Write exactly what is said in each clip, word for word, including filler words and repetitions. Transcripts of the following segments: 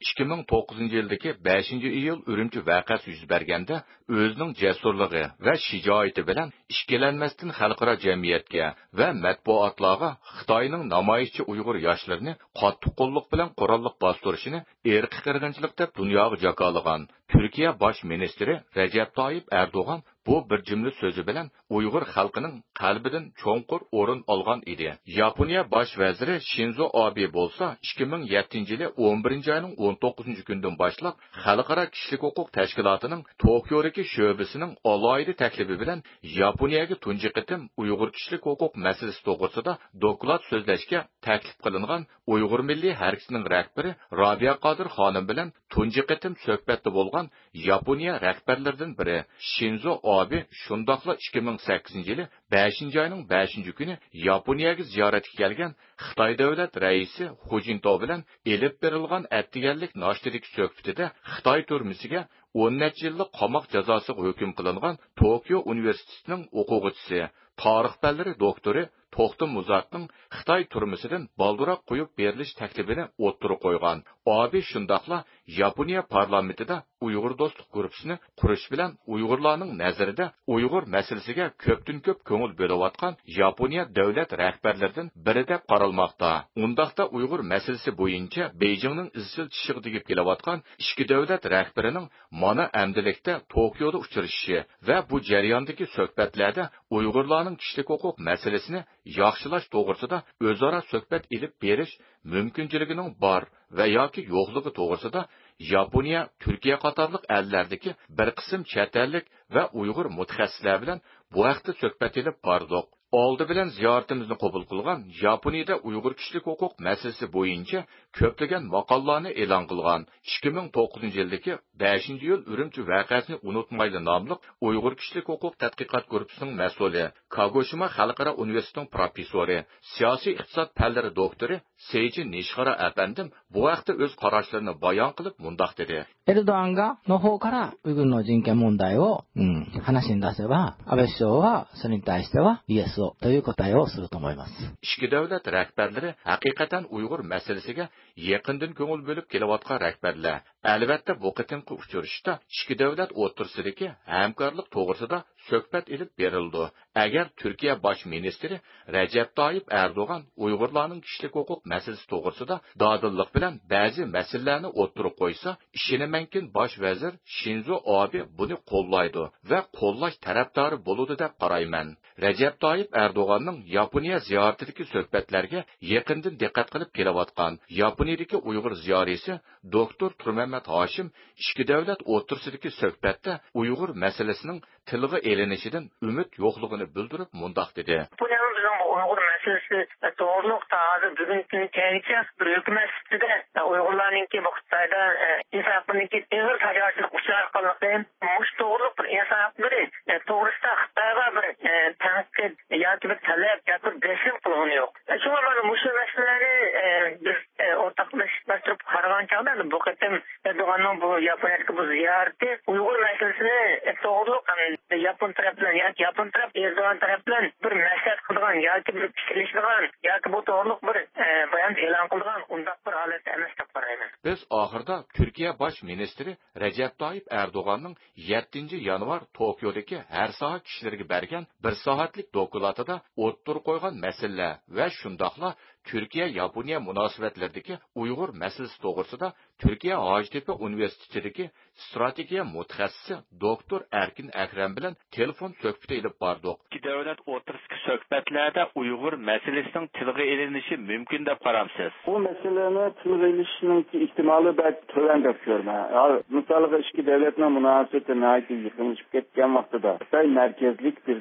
ikki ming to'qqizinchi yildagi beshinchi iyul Urumchi voqeasi yuz berganda o'zining jasurligi va shijoati bilan ikkilanmasdan xalqaro jamiyatga va matbuotlarga Xitoyning namoyishchi Uyg'ur yoshlarini qattiq qo'lliq bilan qurolliq bostirishini irqiy qirg'inchilik deb dunyoga jakolagan Turkiya bosh ministri Rajab Toyyib Erdo'g'an bu bir jumla so'zi bilan Uyg'ur xalqining qalbidan cho'nqur o'rin olgan edi. Yaponiya bosh vaziri Shinzo Abe bo'lsa ikki ming yettinchi yili o'n birinchi oyning o'n to'qqizinchi kundan boshlab Xalqaro kishilik huquq tashkilotining Tokiodagi sho'basining alohida taklifi bilan Yaponiyaga tunji qitim Uyg'ur kishilik huquq masalasi to'g'risida doklad so'zlashga taklif qilingan Uyg'ur milliy harakatining rahbari Robiya Qodir xonim bilan tunji qitim suhbatda bo'lgan Yaponiya rahbarlaridan biri Shinzo Abe shundoqla ikki ming sakkizinchi yili beshinchi oyning beshinchi kuni Yaponiyaga ziyoratga kelgan Xitoy davlat raisi Hu Jintao bilan elib berilgan attiganlik noshtirik suhbatida Xitoy turmisiga o'n necha yillik qamoq jazosiga hukm qilingan Tokio universitetining o'quvchisi, tarix fanlari doktori To'xtim Muzatning Xitoy turmisidan balduroq qo'yib berilish taklifini o'ttirib qo'ygan. Abi shundoqla Yaponiya parlamentida Uyg'ur do'stlik guruhini qurish bilan Uyg'urlarning nazarida Uyg'ur masalasiga ko'pdan ko'p ko'ngil bo'layotgan Yaponiya davlat rahbarlaridan biri deb qaralmoqda. Undaqda Uyg'ur masalasi bo'yicha Beijingning izchil tishiga tegib kelayotgan ikki davlat rahbarining mana amdilikda Tokioda uchrashishi va bu jarayondagi suhbatlarda Uyg'urlarning kishilik huquq masalasini yaxshilash to'g'risida o'zaro suhbat ilib berish mumkinchiligining bor va yoki yo'qligi to'g'risida Yaponiya, Turkiya qatorliq ellardagi bir qism chet ellik va Uyg'ur mutaxassislar bilan bu haqda suhbat ilib bordik. Oldi bilan ziyoratimizni qabul qilgan Yaponiyada Uyg'ur kishilik huquq masalasi bo'yicha ko'plagan maqolalarni e'lon qilgan ikki ming to'qqizinchi yildagi beshinchi iyul Urumchi voqeasini unutmayli nomli Uyg'ur kishilik huquq tadqiqot guruhining mas'uli, Kagoshima xalqaro universitetining professori, siyosiy iqtisod fanlari doktori Seiji Nishihara afandim bu haqda o'z qarashlarini bayon qilib mundoq dedi. エルドアンがの方からウイグルの人権問題を、うん、話に出せば、安倍首相はそれに対してはイエスをという答えをすると思います。 Ikki davlat rahbarlari haqiqatan Uyg'ur masalasiga yaqindan ko'ngil bo'lib kelayotgan rahbarlar. Albatta bu qitimqi uchrashishda ikki davlat o'rtasidagi hamkorlik to'g'risida suhbat ilib berildi. Agar Turkiya bosh ministri Rajab Toyyib Erdo'g'an Uyg'urlarning kishilik huquq masalasi to'g'risida dodillik bilan ba'zi masalalarni o'ttirib qo'ysa, ishonamankin bosh vazir Shinzo Abe buni qo'llaydi va qo'llash tarafdori bo'ladi deb qarayman. Rajab Toyyib Erdo'g'anning Yaponiya ziyoratidagi suhbatlarga yaqindan diqqat qilib kelayotgan Yaponiyadagi Uyg'ur ziyolisi doktor Turmamat Hoshim ikki davlat o'rtasidagi suhbatda Uyg'ur masalasining tilga elinishidan umid yo'qligini bildirib mundoq dedi. Uyg'ur masalasi to'g'riliq tarzda bugungi kungacha bir hukumat sifatida Uyg'urlarningki bu Xitoyda insofniki ig'ir tajovuzchilik uchrayotganligi, mush to'g'riliq bir insoflari to'g'risida Xitoyga bir tanqid yoki bir talab yoki bir besim qilgani yo'q. Shunga mana mush masalalarni biz o'rtoqlashtirib qaragan chog'da bu qatim Erdo'g'anning bu Yaponiyadagi bu ziyorati Uyg'ur masalasini to'g'riliq Yapon taraf bilan yoki Yapon taraf Erdo'g'an taraf bilan bir maslahat qilgan yoki bir fikrlashgan yoki bu to'g'riliq bir bayon e'lon qilgan undaq bir holat emas deb qarayman. Biz oxirida Turkiya bosh ministri Rajab Toyyib Erdo'g'anning yettinchi yanvar Tokiodagi har soha kishilarga bergan bir soatlik dokladida o'ttirib qo'ygan masalalar va shundoqla Turkiya Yaponiya munosabatlaridagi Uyg'ur masalasi to'g'risida Turkiya Hojtepa universitetidagi strategiya mutaxassisi doktor Erkin Akram bilan telefon suhbati olib bordik. Ikki davlat o'rtasidagi suhbatlarda Uyg'ur masalasining tilga ilinishi mumkin deb qaramsiz? Bu masalani tilga ilinishning ehtimoli bak to'lan deb ko'raman. Misolga ikki davlatning munosabati naqi yaqinlashib ketgan vaqtida Xitoy markazlik bir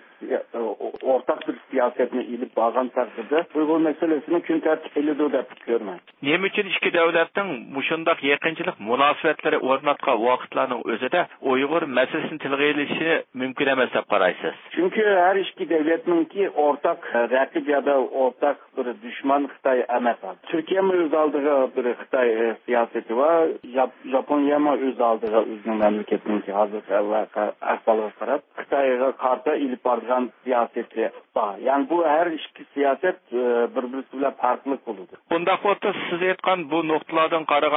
o'rtaq bir siyosatni ilib borgan taqdirda Uyg'ur masalasini kun tartibiga deb ko'raman. Nima uchun ikki davlatning mushundaq yaqinchilik munosabatlari o'rnatgan vaqtlarning o'zida Uyg'ur masalasini tilga ilinishi mumkin emas deb qaraysiz? Chunki har ikki davlatningki o'rtaq raqib yoki o'rtaq bir dushman Xitoy emas. Turkiya o'z oldiga bir Xitoy siyosati va Yaponiya o'z oldiga o'zining mamlakatining hozirgi ahvoliga qarab Xitoyga qarshi ilib borgan siyosati bor. Ya'ni bu har ikki siyosat bir-biri bilan farqli bo'ladi. Bunda foto siz aytgan bu nuqtalardan qaraganda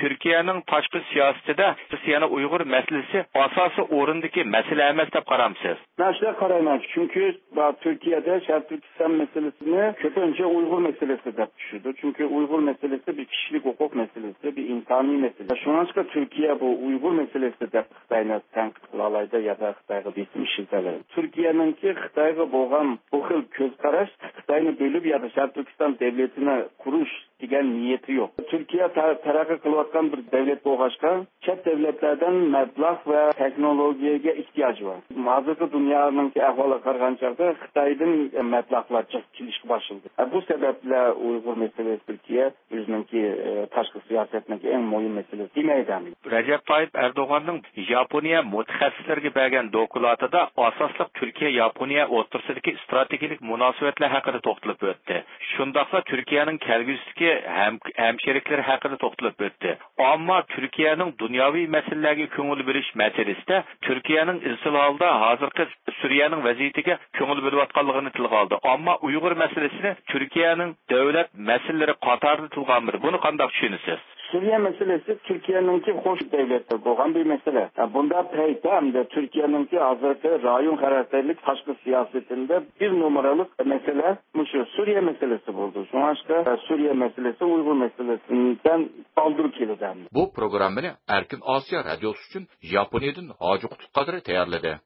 Türkiye'nin tashqi siyosatida Rossiyaning Uyg'ur masalasi asosiy o'rindagi masala emas deb qaramsiz. Ben şuna qarayman, çünkü Türkiye'de Şərq Türkistan meselesini köpünce Uygur meselesi de düşürdü. Çünkü Uygur meselesi bir kişilik hukuk meselesi, bir insani meselesi. Şuna çıka Türkiye bu Uygur meselesi de Xitayna tenkit kılalaydı ya da Xitayga bitmiş izleleri. Türkiye'nin ki Xitayga boğan bu xil köz qaraş, Xitayni bölüp ya da Şərq Türkistan devletine kuruş degan niyeti yok. Türkiye tar taraqi qilayotgan bir devlet boğaşqa, chet devletlerden mablag' ve teknologiyaga ihtiyoji var. Hozirgi dunyoning ahvoli qarag'an chog'da Xitoydan mablag'lar kelishga boshladi. Bu sababla Uyg'ur meselesi Türkiye o'zininki tashqi siyosatning eng muhim meselesi demaydi. Recep Tayyip Erdoğan'ın Japoniya mutaxassislariga bergan dokladida asosliq Türkiye Yaponiya o'rtasidagi strategik munosabatlar haqida to'xtalib o'tdi. Shundaqla Turkiyaning kelgusidagi ham hamshiriklar haqida to'xtalib o'tdi. Ammo Turkiyaning dunyoviy masalalarga ko'ngil berish masalasida Turkiyaning izchil holda hozirgi Suriyaning vaziyatiga ko'ngil berayotganligini tilga oldi. Ammo Uyg'ur masalasini Turkiyaning davlat masalalari qatorida tilga olmadi. Buni qanday tushunasiz? Suriye meselesi Türkiye'ninki hoş devlettir boğan bir mesele. Bunda peyte hem de Türkiye'ninki hazırki rayon karakterlik tashqi siyasetinde bir numaralı mesele şu Suriye meselesi buldu. Şu başka Suriye meselesi Uygur meselesinden kaldırıp keldi. Bu programını Erkin Asya Radyosu için Japonya'dan Hacı Kutuk Kadri tayarladı.